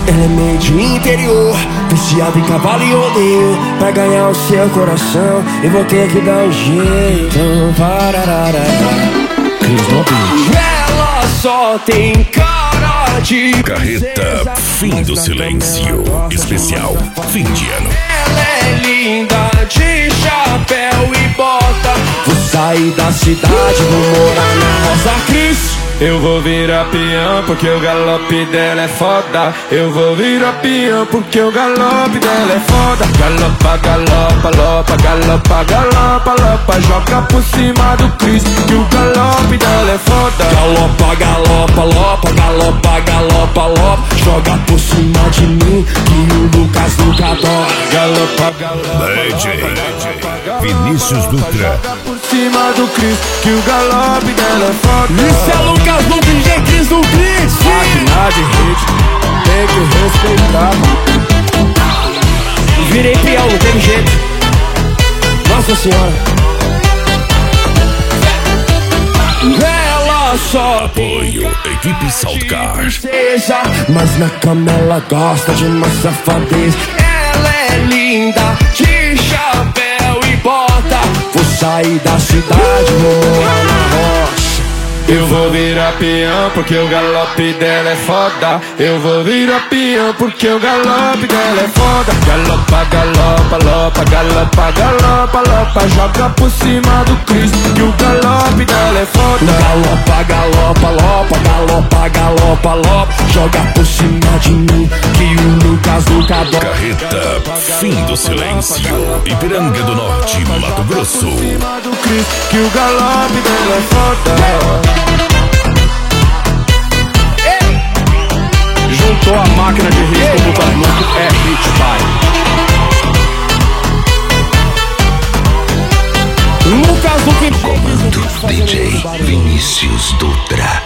Ela é meio de interior, viciada em cavalo e rodeio. Pra ganhar o seu coração, eu vou ter que dar um jeito. Pararara. Ela só tem cara de Carreta Fim do Silêncio Especial Fim de Ano. Ela é linda de chapéu e bota. Vou sair da cidade, vou morar na Rosa Cris. Eu vou virar peão porque o galope dela é foda. Eu vou virar peão porque o galope dela é foda. Galopa, galopa, lopa, galopa, galopa, lopa. Joga por cima do Cris que o galope dela é foda. Galopa, galopa, lopa, galopa, galopa, lopa. Joga por cima de mim que o Lucas nunca adora. Galopa, galopa, DJ Vinícius Dutra. joga por cima do Cris que o galope dela é foda. Isso é Lucas do DJ Cris do Blitz. Máquina de hit, tem que respeitar. Virei peão, não teve jeito. Nossa senhora. Ela só Apoio Equipe Saltcar. princesa, mas na cama ela gosta de uma safadeza. Ela é linda de chapéu e bota. Vou sair da cidade, vou morar na roça. Eu vou virar peão porque o galope dela é foda. Eu vou virar peão porque o galope dela é foda. Galopa, galopa, lopa, galopa, galopa, lopa. Joga por cima do Cris que o galope dela é foda. Galopa, galopa, lopa, galopa, galopa, lopa. Joga por cima de mim que o Lucas nunca adora. Carreta Fim do Silêncio Ipiranga do Norte, Mato Grosso. Cima do Cris que o galope dela é foda. Juntou a máquina de ritmo com o Pernambuco, é hit by Lucas do Comando DJ Vinícius Dutra.